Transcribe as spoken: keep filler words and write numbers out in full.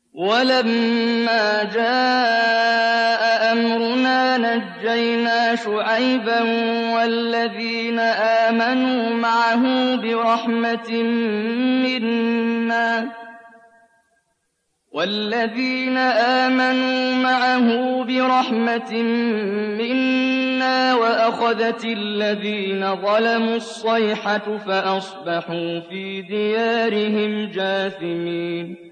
وَلَمَّا جَاءَ أَمْرُنَا نَجَّيْنَا شُعَيْبًا وَالَّذِينَ آمَنُوا مَعَهُ بِرَحْمَةٍ مِّنَّا وَالَّذِينَ آمَنُوا معه برحمة منا وَأَخَذَتِ الَّذِينَ ظَلَمُوا الصَّيْحَةُ فَأَصْبَحُوا فِي دِيَارِهِمْ جَاثِمِينَ